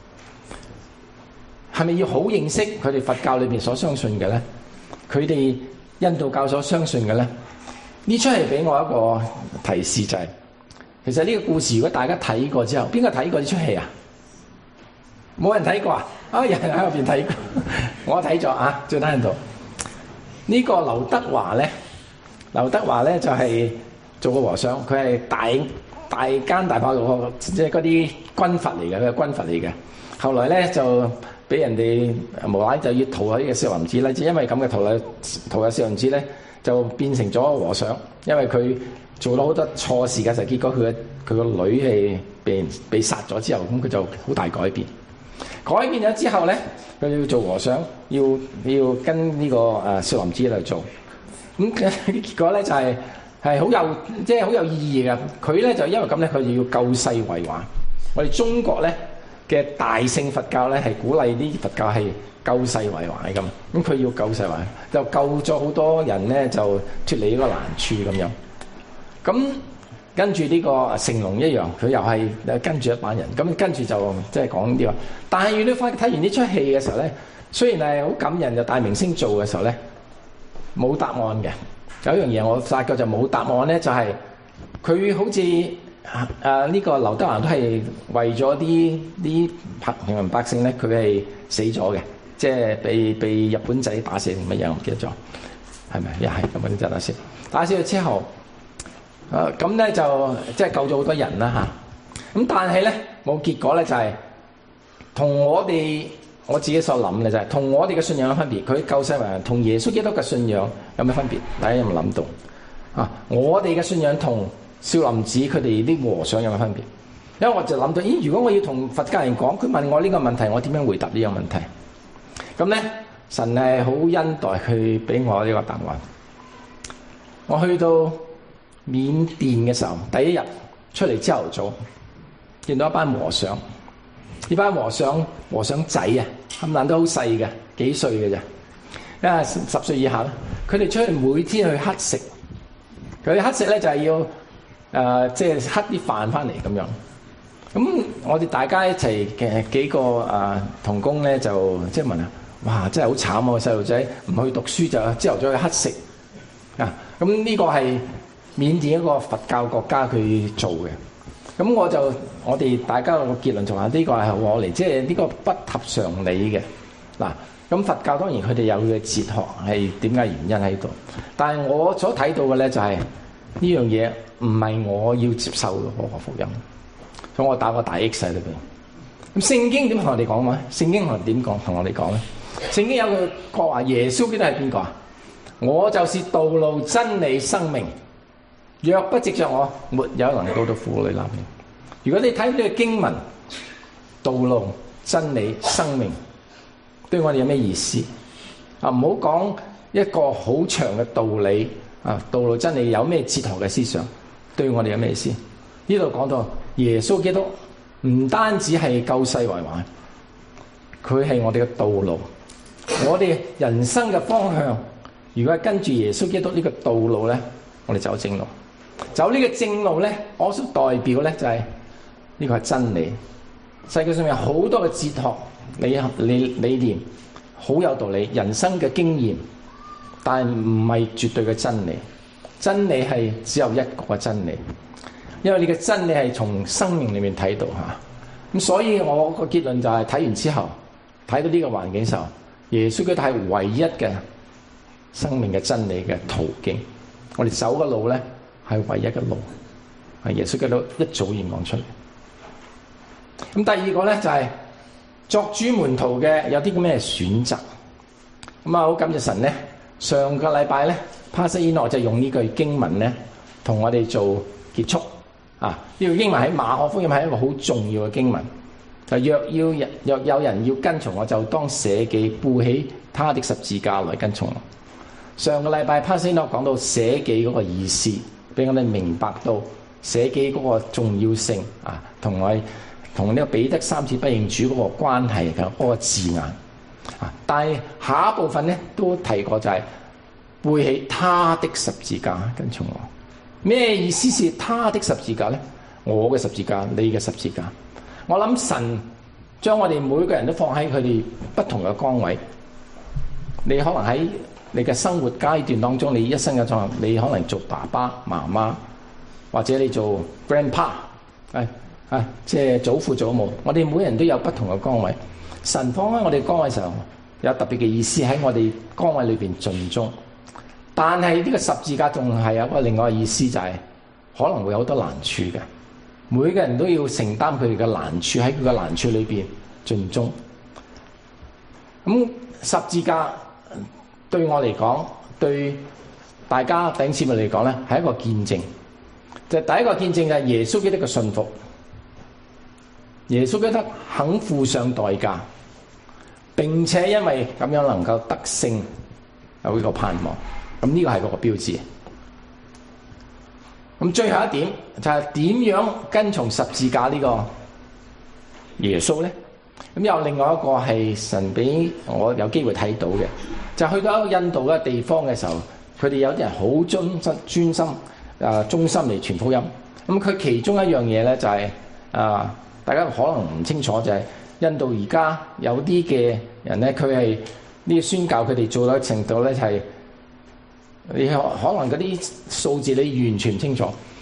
係咪要好認識佢哋佛教裏邊所相信嘅咧？佢哋印度教所相信嘅咧？呢出係俾我一個提示就係、是，其實呢個故事如果大家睇過之後，邊個睇過呢出戲啊？冇人睇過啊？啊，有人喺入邊睇過，我睇咗啊，最低限度。呢個劉德華咧，劉德華咧就係做個和尚，佢係大大奸大惡，即係嗰啲軍閥嚟嘅，佢係軍閥嚟嘅。後來咧就俾人哋無賴就要逃喺呢個少林寺啦，因為咁嘅逃嚟逃入少林寺咧，就變成咗和尚，因為佢做咗好多錯事嘅時候，結果佢嘅佢個女係被被殺咗之後，咁佢就好大改變。改變咗之後咧，佢要做和尚，要要跟呢個誒少林寺嚟做。咁嘅結果咧就係係好有即係好有意義嘅。佢咧就因為咁咧，佢就要救世為華。我哋中國咧嘅大乘佛教咧係鼓勵啲佛教係救世為華咁。咁佢要救世為華，就救咗好多人咧，就脫離呢個難處咁樣。咁跟住呢個成龍一樣，佢又係跟住一班人，咁跟住就即係講呢啲話。但係你發覺睇完呢出戲嘅時候咧，雖然係好感人，又大明星做嘅時候咧，冇答案嘅。有一樣嘢我發覺就冇答案咧，就係佢好似誒呢個劉德華都係為咗啲啲平民百姓咧，佢係死咗嘅，即係被被日本仔打死定乜嘢，我唔記得咗，係咪？一係日本仔打死，打死咗之後，誒咁咧就即係救咗好多人啦嚇。咁但係咧冇結果咧，就係同我哋我自己所諗嘅就係同我哋嘅信仰有分別。佢救世為人同耶穌基督嘅信仰有咩分別？大家有冇諗到啊？我哋嘅信仰同少林寺佢哋啲和尚有咩分別？因為我就諗到，咦？如果我要同佛教人講，佢問我呢個問題，我點樣回答呢個問題？咁咧，神係好恩待佢俾我呢個答案。我去到緬甸嘅時候，第一日出嚟朝頭早，見到一班和尚。呢班和尚和尚仔啊，冚唪唥都好細嘅，幾歲嘅啫，因為十歲以下啦。佢哋出去每天去乞食，佢哋乞食咧就係要。誒、呃，即係乞啲飯翻嚟咁樣。咁我哋大家一齊嘅幾個誒、呃、同工咧，就即係問啊，哇！真係好慘啊！細路仔唔去讀書就朝頭早去乞食啊！咁呢個係緬甸一個佛教國家佢做嘅。咁我就我哋大家個結論就話呢個係我嚟，即係呢個不合常理嘅嗱。咁佛教當然佢哋有佢嘅哲學係點解原因喺度，但係我所睇到嘅咧就係、是、呢樣嘢。唔係我要接受嘅嗰個福音，所以我打個大 X 喺裏邊。咁聖經點同我哋講嘛？聖經同我哋點講？同我哋講咧？聖經有句話話耶穌基督係邊個啊？我就是道路、真理、生命。若不藉着我，沒有能到到父裏那邊。如果你睇呢個經文，道路、真理、生命，對我哋有咩意思？啊，唔好講一個好長嘅道理啊，道路真理有咩哲學嘅思想？對我哋有咩意思？呢度講到耶穌基督唔單止係救世為懷，佢係我哋嘅道路，我哋人生嘅方向。如果係跟住耶穌基督呢個道路咧，我哋走正路。走呢個正路咧，我所代表咧就係、是、呢個係真理。世界上面有好多嘅哲學理理理念，好有道理，人生嘅經驗，但係唔係絕對嘅真理。真理係只有一個嘅真理，因為你嘅真理係從生命裏面睇到嚇。咁所以我個結論就係、是、睇完之後，睇到呢個環境時候，耶穌基督係唯一嘅生命嘅真理嘅途徑。我哋走嘅路咧係唯一嘅路，係耶穌基督一早已講出嚟。咁第二個咧就係、是、作主門徒嘅有啲咁咩選擇。咁啊好感謝神咧，上個禮拜咧。Pastor Enoch就用呢句經文咧，同我哋做結束啊！呢句經文喺馬可福音係一個好重要嘅經文。就若要若有人要跟從我，就當捨己，背起他的十字架來跟從我。上個禮拜 Pastor Enoch講到捨己嗰個意思，俾我哋明白到捨己嗰個重要性啊，同我同呢個彼得三次不認主嗰個關係嘅嗰個字眼啊。但係下一部分咧都提過就係、是。背起他的十字架跟從我，咩意思是他的十字架呢？我嘅十字架，你嘅十字架。我諗神將我哋每個人都放喺佢哋不同嘅崗位。你可能喺你嘅生活階段當中，你一生嘅狀態，你可能做爸爸媽媽，或者你做 grandpa， 係啊，即係祖父祖母。我哋每人都有不同嘅崗位。神放喺我哋崗位上，有特別嘅意思喺我哋崗位裏邊盡忠。但係呢個十字架仲係有一個另外嘅意思，就係可能會有好多難處嘅。每個人都要承擔佢哋嘅難處，喺佢嘅難處裏邊盡忠。咁十字架對我嚟講，對大家弟兄姊妹嚟講咧，係一個見證。就第一個見證就係耶穌基督嘅信服，耶穌基督肯付上代價，並且因為咁樣能夠得勝，有呢個盼望。咁呢個係嗰個標誌。咁最後一點就係點樣跟從十字架呢個耶穌咧？咁有另外一個係神俾我有機會睇到嘅，就係去到一個印度嘅地方嘅時候，佢哋有啲人好專心專心啊，忠心嚟傳福音。咁佢其中一樣嘢咧就係啊，大家可能唔清楚，就係印度而家有啲嘅人咧，佢係呢個宣教，佢哋做到程度咧就係。你可能嗰啲數字你完全唔清楚，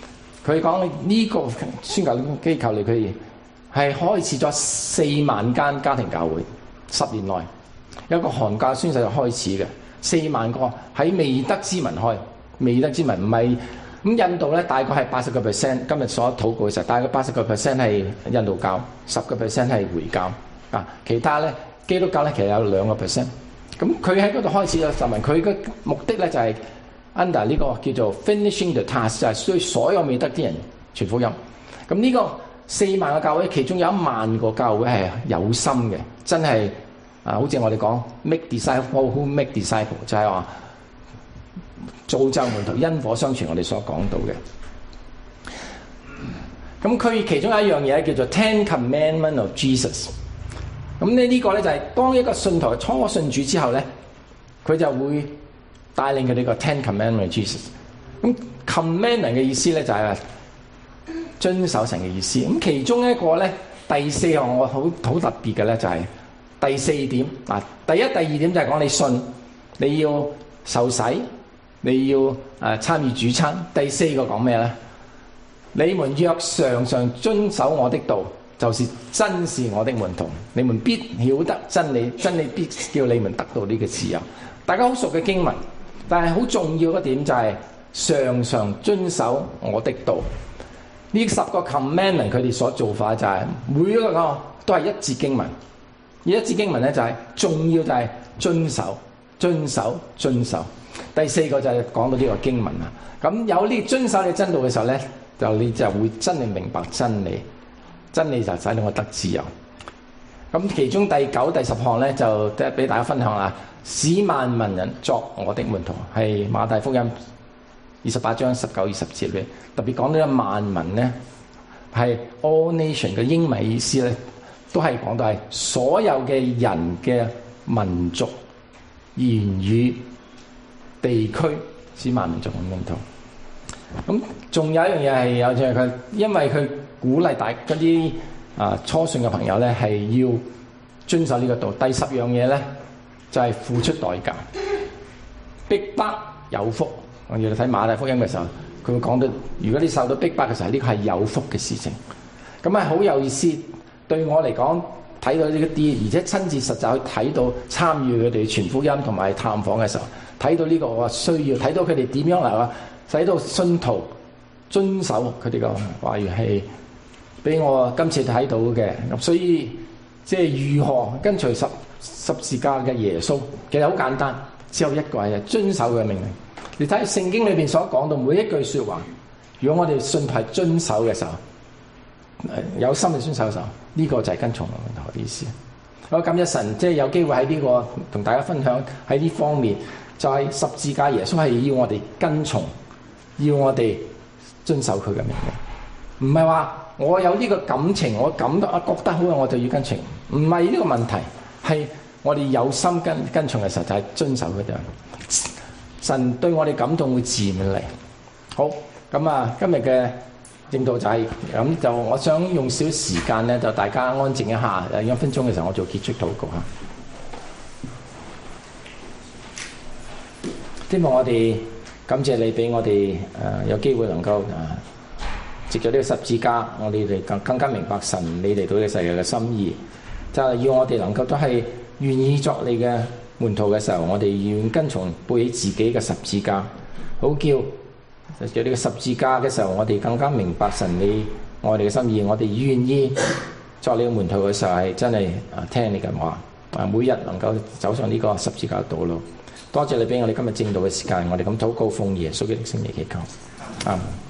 佢講呢個宣教機構嚟，佢係開始咗四萬間家庭教會，十年內有一個韓教宣誓就開始嘅，四萬個喺未得之民開，未得之民唔係咁。印度咧大概係八十個 percent， 今日所禱告嘅時候，大概八十個 percent 係印度教，十個 percent 係回教啊。其他咧基督教咧其實有兩個 percent。咁佢喺嗰度開始咗實民，佢嘅目的咧就係 under 呢個叫做 finishing the task， 就係對所有未得啲人傳福音。咁呢個四萬個教會，其中有一萬個教會係有心嘅，真係啊，好似我哋講 make disciple who make disciple， 就係話造就門徒，因火相傳，我哋所講到嘅。咁佢其中有一樣嘢叫做 Ten Commandments of Jesus。咁呢呢個咧就係當一個信徒初信主之後咧，佢就會帶領佢哋個 Ten Commandments of Jesus。咁 commandment 嘅意思咧就係遵守神嘅意思。咁其中一個咧第四項我好好特別嘅咧就係第四點嗱，第一、第二點就係講你信，你要受洗，你要誒參與主餐。第四個講咩咧？你們若常常遵守我的道，就是真是我的門徒，你們必曉得真理，真理必叫你們得到呢個自由。大家好熟嘅經文，但係好重要嘅點就係常常遵守我的道。呢十個 commandment 佢哋所做法就係每一個都係一節經文，而一節經文咧就係重要就係遵守、遵守、遵守。第四個就係講到呢個經文啦。咁有呢遵守你真道嘅時候咧，就你就會真係明白真理。真理就使到我得自由。咁其中第九、第十項咧，就俾大家分享啦。使萬民人作我的門徒，係馬太福音二十八章十九、二十節咧，特別講到一萬民咧，係 all nation 嘅英文意思咧，都係講到係所有嘅人嘅民族、言語、地區，使萬民作我的門徒。咁仲有一樣嘢係有就係佢，因為佢鼓勵大嗰啲啊初信嘅朋友咧，係要遵守呢個道。第十樣嘢咧就係、是、付出代價，逼迫有福。我哋睇馬太福音嘅時候，佢會講到，如果你受到逼迫嘅時候，呢個係有福嘅事情。咁係好有意思，對我嚟講睇到呢一啲，而且親自實際去睇到參與佢哋傳福音同埋探訪嘅時候，睇到呢個我需要，睇到佢哋點樣嚟啊！使到信徒遵守佢哋嘅話語，係俾我今次睇到嘅。咁所以即係如何跟隨十十字架嘅耶穌，其實好簡單，只有一個係遵守佢嘅命令。你睇聖經裏邊所講到每一句說話，如果我哋信徒係遵守嘅時候，有心去遵守嘅時候，呢、這個就係跟從嘅意思。我感謝神，即係有機會喺呢、這個同大家分享喺呢方面，就係、是、十字架耶穌係要我哋跟從。要我哋遵守佢嘅命令，唔係話我有呢個感情，我感得啊覺得好啊，我就要跟從。唔係呢個問題，係我哋有心跟跟從嘅時候，就係遵守佢哋。神對我哋感動會自然嚟。好，咁啊，今日嘅正道就係、是、咁，就我想用少時間咧，就大家安靜一下，誒一分鐘嘅時候，我做結束禱告嚇。希望我哋。感謝你俾我哋誒、呃、有機會能夠誒藉著呢個十字架，我哋嚟更更加明白神你嚟到呢個世界嘅心意，就係、是、要我哋能夠都係願意作你嘅門徒嘅時候，我哋願跟從背起自己嘅十字架，好叫藉呢個十字架嘅時候，我哋更加明白神你愛我哋嘅心意，我哋願意作你嘅門徒嘅時候係真係啊聽你嘅話，啊每日能夠走上呢個十字架道路。多謝你俾我哋今日正道嘅時間，我哋咁禱告奉耶穌基督聖名祈求，阿們。